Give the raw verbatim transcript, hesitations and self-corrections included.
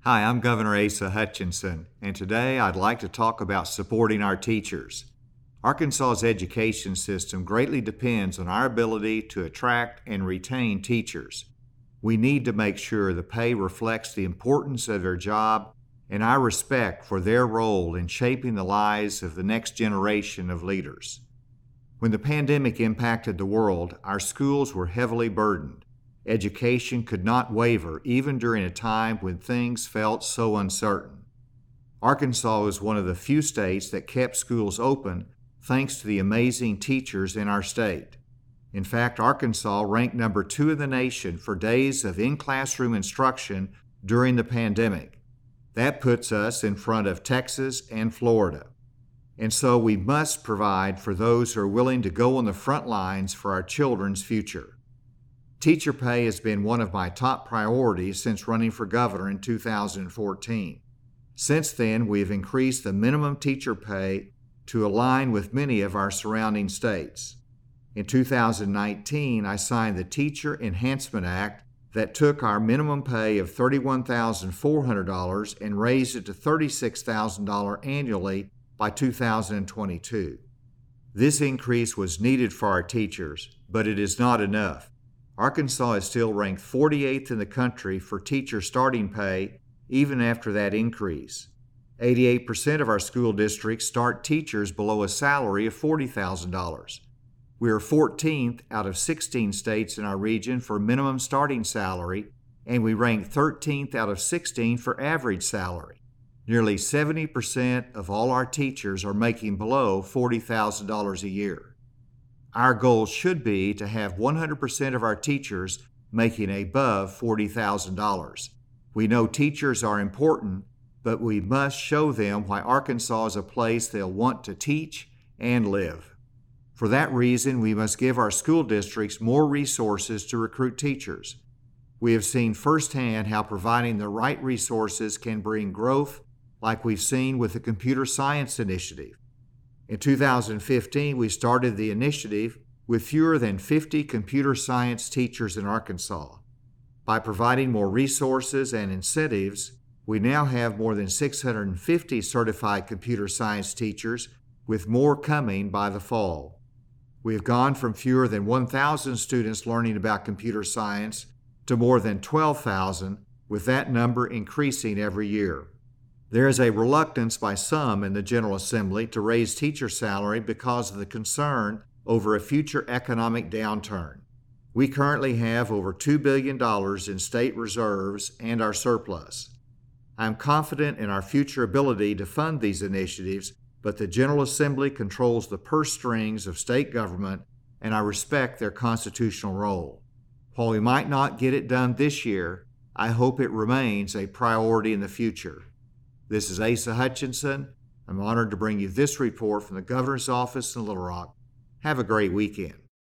Hi, I'm Governor Asa Hutchinson, and today I'd like to talk about supporting our teachers. Arkansas's education system greatly depends on our ability to attract and retain teachers. We need to make sure the pay reflects the importance of their job and our respect for their role in shaping the lives of the next generation of leaders. When the pandemic impacted the world, our schools were heavily burdened. Education could not waver even during a time when things felt so uncertain. Arkansas was one of the few states that kept schools open thanks to the amazing teachers in our state. In fact, Arkansas ranked number two in the nation for days of in-classroom instruction during the pandemic. That puts us in front of Texas and Florida. And so we must provide for those who are willing to go on the front lines for our children's future. Teacher pay has been one of my top priorities since running for governor in two thousand fourteen. Since then, we have increased the minimum teacher pay to align with many of our surrounding states. In two thousand nineteen, I signed the Teacher Enhancement Act that took our minimum pay of thirty-one thousand four hundred dollars and raised it to thirty-six thousand dollars annually by two thousand twenty-two. This increase was needed for our teachers, but it is not enough. Arkansas is still ranked forty-eighth in the country for teacher starting pay even after that increase. eighty-eight percent of our school districts start teachers below a salary of forty thousand dollars. We are fourteenth out of sixteen states in our region for minimum starting salary, and we rank thirteenth out of sixteen for average salary. Nearly seventy percent of all our teachers are making below forty thousand dollars a year. Our goal should be to have one hundred percent of our teachers making above forty thousand dollars. We know teachers are important, but we must show them why Arkansas is a place they'll want to teach and live. For that reason, we must give our school districts more resources to recruit teachers. We have seen firsthand how providing the right resources can bring growth, like we've seen with the Computer Science Initiative. In two thousand fifteen, we started the initiative with fewer than fifty computer science teachers in Arkansas. By providing more resources and incentives, we now have more than six hundred fifty certified computer science teachers, with more coming by the fall. We have gone from fewer than one thousand students learning about computer science to more than twelve thousand, with that number increasing every year. There is a reluctance by some in the General Assembly to raise teacher salary because of the concern over a future economic downturn. We currently have over two billion dollars in state reserves and our surplus. I am confident in our future ability to fund these initiatives, but the General Assembly controls the purse strings of state government, and I respect their constitutional role. While we might not get it done this year, I hope it remains a priority in the future. This is Asa Hutchinson. I'm honored to bring you this report from the Governor's Office in Little Rock. Have a great weekend.